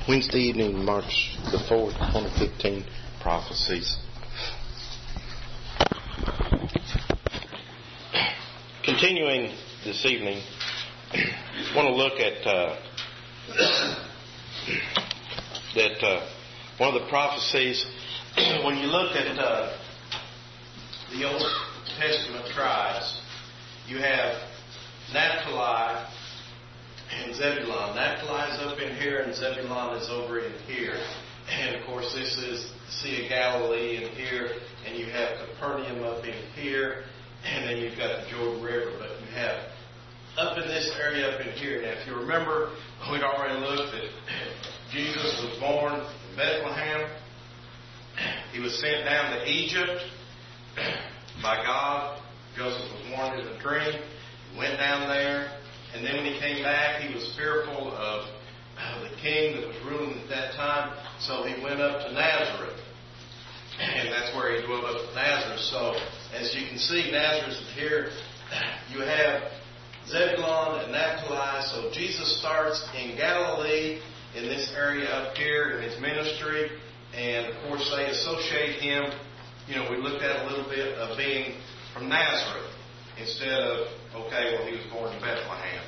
Wednesday evening, March the 4th, 2015, Prophecies. Continuing this evening, I want to look at one of the prophecies. When you look at the Old Testament tribes, you have Naphtali and Zebulun. Naphtali is up in here and Zebulun is over in here. And of course this is the Sea of Galilee in here, and you have Capernaum up in here, and then you've got the Jordan River. But you have up in this area up in here. Now if you remember, we'd already looked at Jesus was born in Bethlehem. He was sent down to Egypt by God. Joseph was warned in a dream. He went down there. And then when he came back, he was fearful of the king that was ruling at that time. So he went up to Nazareth. And that's where he dwelt up at Nazareth. So as you can see, Nazareth is here. You have Zebulun and Naphtali. So Jesus starts in Galilee, in this area up here, in his ministry. And of course they associate him, we looked at a little bit of being from Nazareth instead of, he was born in Bethlehem.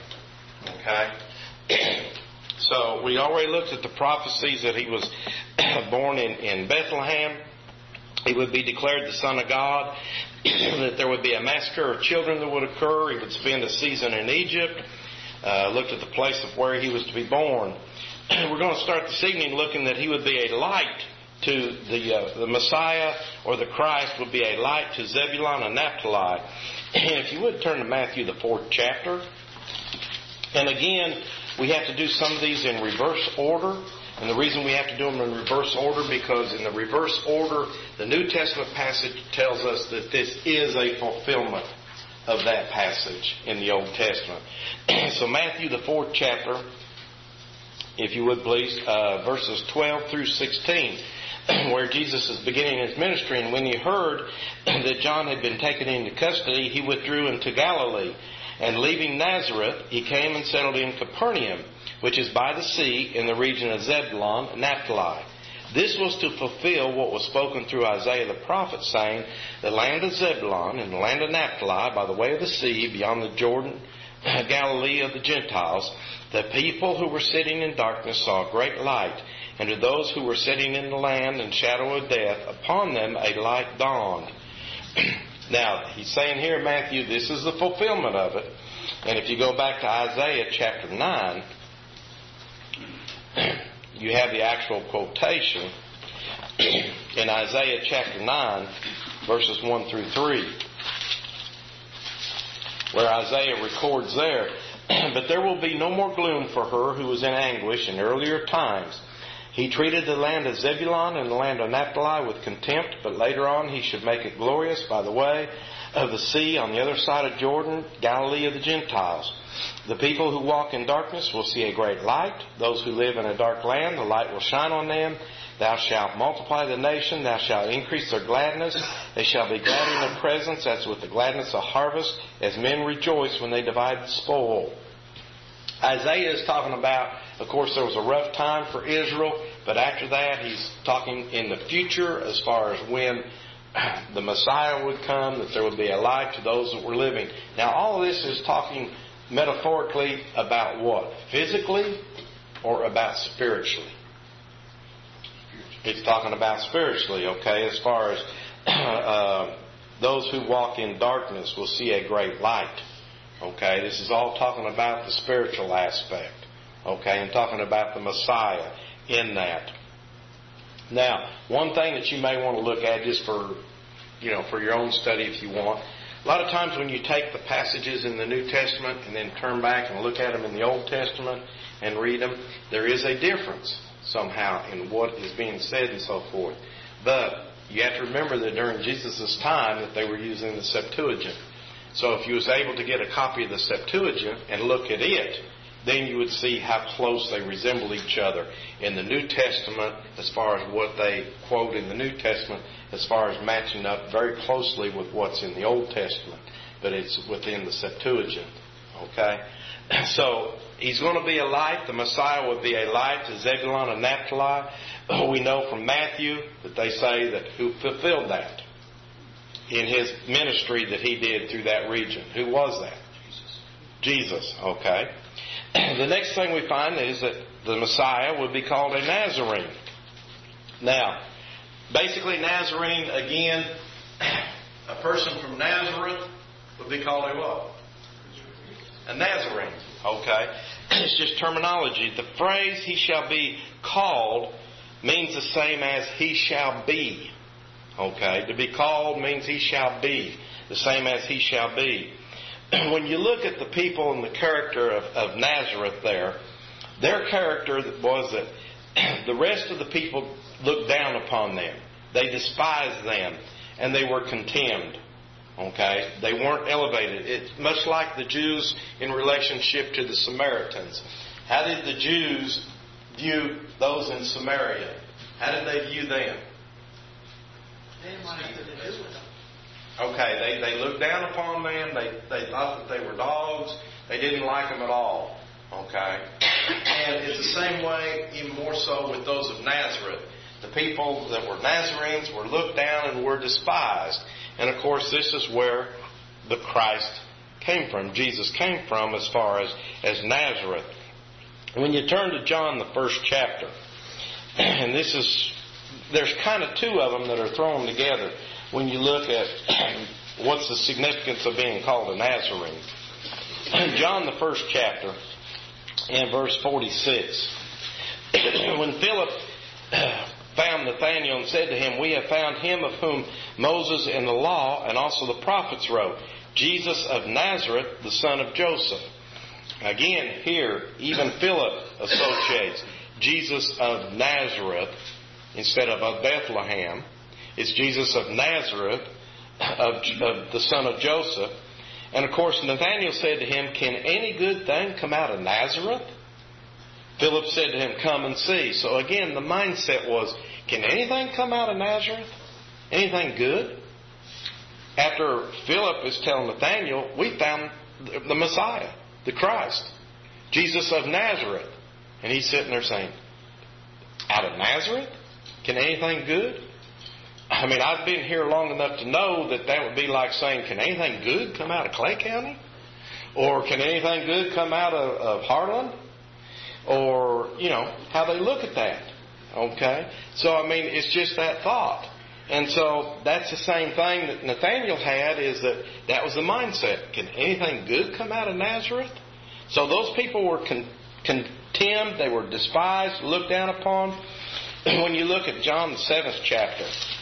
Okay? So we already looked at the prophecies that he was born in Bethlehem. He would be declared the Son of God, that there would be a massacre of children that would occur. He would spend a season in Egypt. Looked at the place of where he was to be born. We're going to start this evening looking that he would be a light to the Messiah, or the Christ would be a light to Zebulun and Naphtali. And if you would turn to Matthew the 4th chapter. And again, we have to do some of these in reverse order. And the reason we have to do them in reverse order, because in the reverse order, the New Testament passage tells us that this is a fulfillment of that passage in the Old Testament. So Matthew the 4th chapter, if you would please, verses 12 through 16, where Jesus is beginning his ministry. And when he heard that John had been taken into custody, he withdrew into Galilee. And leaving Nazareth, he came and settled in Capernaum, which is by the sea in the region of Zebulun and Naphtali. This was to fulfill what was spoken through Isaiah the prophet, saying, the land of Zebulun and the land of Naphtali, by the way of the sea, beyond the Jordan, Galilee of the Gentiles, the people who were sitting in darkness saw a great light, and to those who were sitting in the land and shadow of death, upon them a light dawned. Now, he's saying here, Matthew, this is the fulfillment of it. And if you go back to Isaiah chapter 9, you have the actual quotation in Isaiah chapter 9, verses 1 through 3, where Isaiah records there, but there will be no more gloom for her who was in anguish in earlier times. He treated the land of Zebulun and the land of Naphtali with contempt, but later on he should make it glorious by the way of the sea on the other side of Jordan, Galilee of the Gentiles. The people who walk in darkness will see a great light. Those who live in a dark land, the light will shine on them. Thou shalt multiply the nation. Thou shalt increase their gladness. They shall be glad in their presence, as with the gladness of harvest, as men rejoice when they divide the spoil. Isaiah is talking about, of course, there was a rough time for Israel, but after that he's talking in the future as far as when the Messiah would come, that there would be a light to those that were living. Now all of this is talking metaphorically about what? Physically or about spiritually? It's talking about spiritually, okay, as far as those who walk in darkness will see a great light. Okay, this is all talking about the spiritual aspect. Okay, and talking about the Messiah in that. Now, one thing that you may want to look at just for your own study if you want. A lot of times when you take the passages in the New Testament and then turn back and look at them in the Old Testament and read them, there is a difference somehow in what is being said and so forth. But you have to remember that during Jesus' time that they were using the Septuagint. So if you was able to get a copy of the Septuagint and look at it, then you would see how close they resemble each other in the New Testament as far as what they quote in the New Testament, as far as matching up very closely with what's in the Old Testament. But it's within the Septuagint. Okay? So He's going to be a light. The Messiah would be a light to Zebulun and Naphtali. We know from Matthew that they say that who fulfilled that in his ministry that he did through that region. Who was that? Jesus. Okay. The next thing we find is that the Messiah would be called a Nazarene. Now, basically Nazarene, again, a person from Nazareth would be called a what? A Nazarene. Okay. It's just terminology. The phrase he shall be called means the same as he shall be. Okay. To be called means he shall be. The same as he shall be. When you look at the people and the character of Nazareth there, their character was that the rest of the people looked down upon them. They despised them. And they were contemned. Okay? They weren't elevated. It's much like the Jews in relationship to the Samaritans. How did the Jews view those in Samaria? How did they view them? They didn't want anything to do with them. Okay, they looked down upon them. They thought that they were dogs. They didn't like them at all. Okay? And it's the same way, even more so with those of Nazareth. The people that were Nazarenes were looked down and were despised. And of course, this is where the Christ came from. Jesus came from as far as Nazareth. When you turn to John, the first chapter, and there's kind of two of them that are thrown together when you look at what's the significance of being called a Nazarene. John, the first chapter, and verse 46. When Philip found Nathanael and said to him, "We have found him of whom Moses in the law and also the prophets wrote, Jesus of Nazareth, the son of Joseph." Again, here, even Philip associates Jesus of Nazareth instead of Bethlehem. It's Jesus of Nazareth, of the son of Joseph. And of course, Nathanael said to him, "Can any good thing come out of Nazareth?" Philip said to him, "Come and see." So again, the mindset was, can anything come out of Nazareth? Anything good? After Philip is telling Nathanael, we found the Messiah, the Christ, Jesus of Nazareth. And he's sitting there saying, out of Nazareth? Can anything good? I mean, I've been here long enough to know that would be like saying, can anything good come out of Clay County? Or can anything good come out of Harlan? Or, how they look at that. Okay? So, I mean, it's just that thought. And so, that's the same thing that Nathanael had, is that was the mindset. Can anything good come out of Nazareth? So, those people were contemned, they were despised, looked down upon. When you look at John the 7th chapter,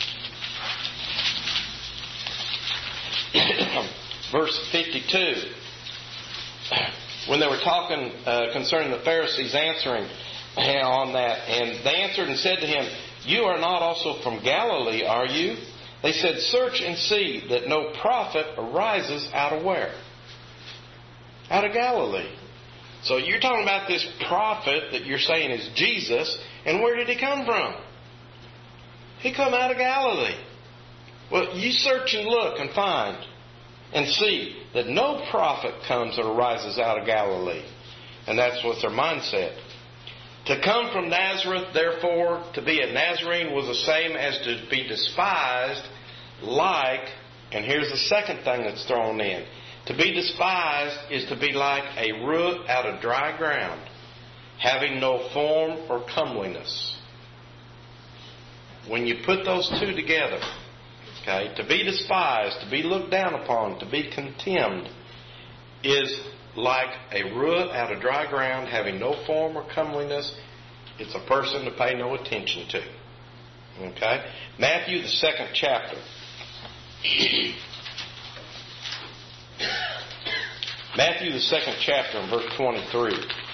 verse 52, when they were talking concerning the Pharisees answering on that, and they answered and said to him, "You are not also from Galilee, are you?" They said, "Search and see that no prophet arises out of where? Out of Galilee." So you're talking about this prophet that you're saying is Jesus, and where did he come from? He come out of Galilee. Well, you search and look and find and see that no prophet comes or arises out of Galilee. And that's what's their mindset. To come from Nazareth, therefore, to be a Nazarene was the same as to be despised like, and here's the second thing that's thrown in. To be despised is to be like a root out of dry ground, having no form or comeliness. When you put those two together, okay, to be despised, to be looked down upon, to be contemned, is like a root out of dry ground, having no form or comeliness. It's a person to pay no attention to. Okay? Matthew, the 2nd chapter. Matthew, the 2nd chapter, and verse 23.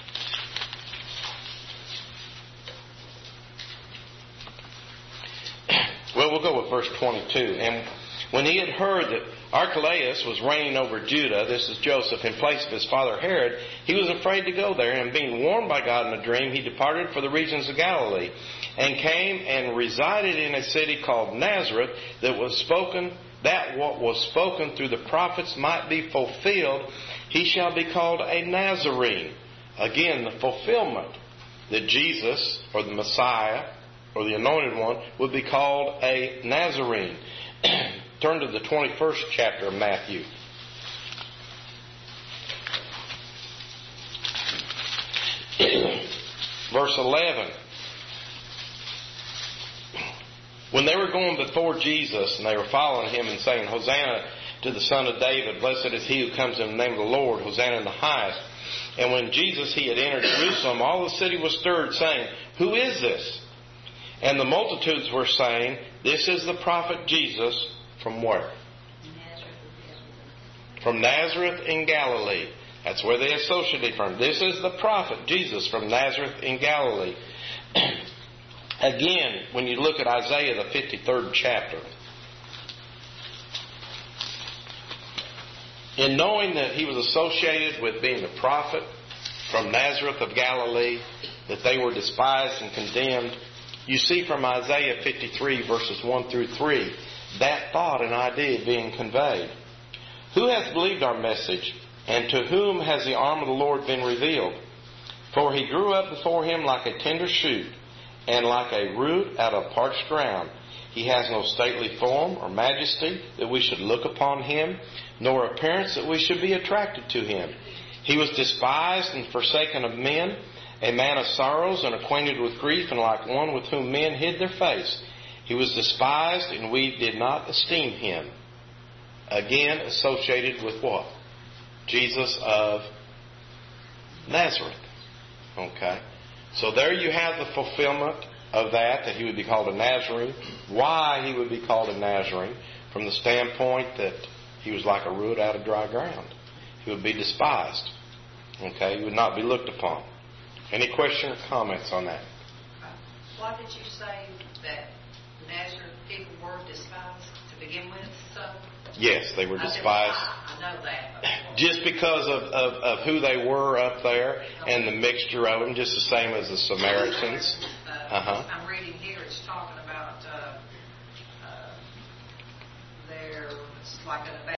Well, we'll go with verse 22. And when he had heard that Archelaus was reigning over Judah, this is Joseph, in place of his father Herod, he was afraid to go there. And being warned by God in a dream, he departed for the regions of Galilee, and came and resided in a city called Nazareth, that what was spoken through the prophets might be fulfilled. He shall be called a Nazarene, Again, the fulfillment that Jesus, or the Messiah, or the Anointed One, would be called a Nazarene. Turn to the 21st chapter of Matthew. Verse 11. When they were going before Jesus, and they were following him and saying, Hosanna to the Son of David, blessed is he who comes in the name of the Lord, Hosanna in the highest. And when Jesus, he had entered Jerusalem, all the city was stirred, saying, Who is this? And the multitudes were saying, This is the prophet Jesus from where? From Nazareth in Galilee. That's where they associated from. This is the prophet Jesus from Nazareth in Galilee. Again, when you look at Isaiah, the 53rd chapter, in knowing that he was associated with being the prophet from Nazareth of Galilee, that they were despised and condemned, you see from Isaiah 53 verses 1 through 3, that thought and idea being conveyed. Who hath believed our message, and to whom has the arm of the Lord been revealed? For he grew up before him like a tender shoot, and like a root out of parched ground. He has no stately form or majesty that we should look upon him, nor appearance that we should be attracted to him. He was despised and forsaken of men, a man of sorrows and acquainted with grief, and like one with whom men hid their face. He was despised, and we did not esteem him. Again, associated with what? Jesus of Nazareth. Okay. So there you have the fulfillment of that he would be called a Nazarene. Why he would be called a Nazarene? From the standpoint that he was like a root out of dry ground. He would be despised. Okay. He would not be looked upon. Any question or comments on that? What did you say that Nazareth people were despised to begin with? So yes, they were despised. I know that. Just because of who they were up there and the mixture of them, just the same as the Samaritans. I'm reading here, it's talking about it's like a